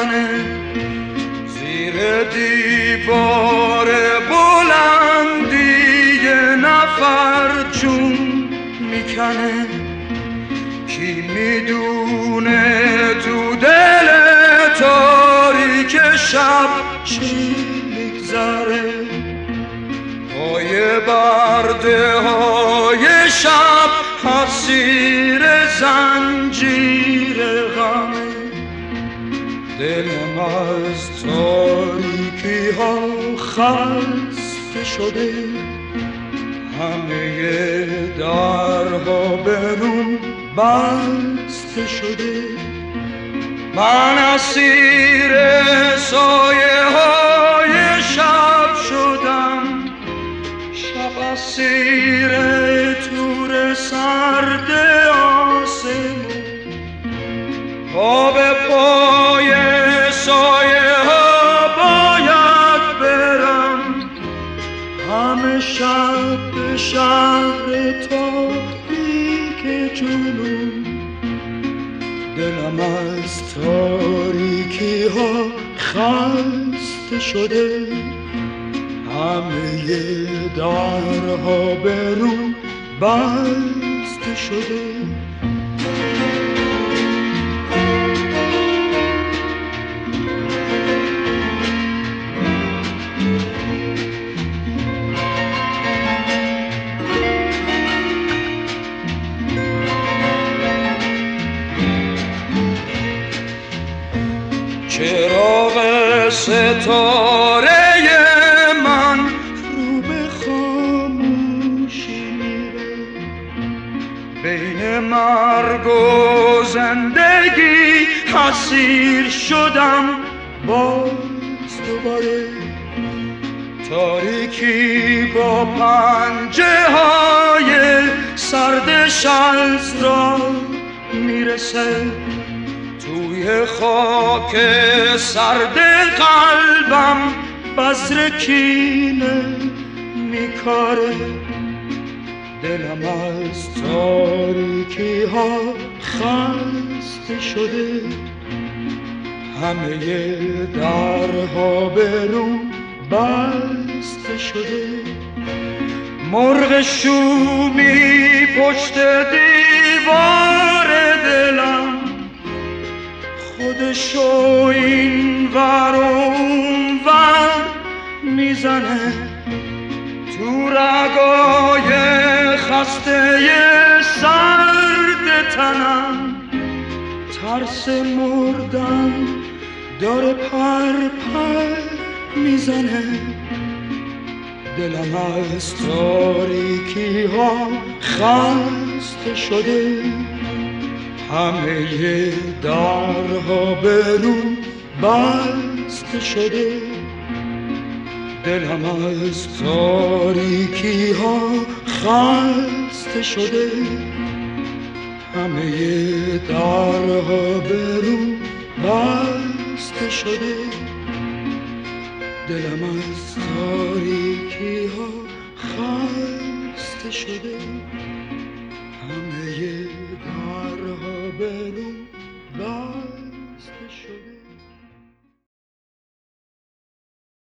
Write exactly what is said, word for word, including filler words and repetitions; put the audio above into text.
میزنه، زیر دیوار بلندی یه نفر جون میکنه. کی میدونه تو دل تاریک شب چی میگذره؟ پای برده های شب اسیر زنجیر غمه. دلم از تاریکی ها خسته شده، همه درها برون بسته شده. من اسیر سایه های شب شدم، شب اسیر تور سرد آسمون. پا به پای سایه ها باید برم، همه شب به شهر تاریک جنون. دلم از تاریکی ها خسته شده، همه درها برون بسته شده. چراغ ستاره من رو به خاموشی میره، بین مرگ و زندگی اسیر شدم باز دوباره. تاریکی با پنجه های سردش از را میرسه، توی خاک سرد قلبم بذر کینه میکاره. دلم از تاریکی ها خسته شده، همه درها برون بسته شده. مرغ شومی پشت دیوار دلم، خودشو این ور و اون ور میزنه. تو رگای خسته سرد تنم ترس مردن داره پر پر میزنه. دلم از تاریکی ها خسته شده، همه درها برون بسته شده. دلم از تاریکی ها خسته شده، همه درها برون بسته شده. دلم از تاریکی ها خسته شده، همه درها برون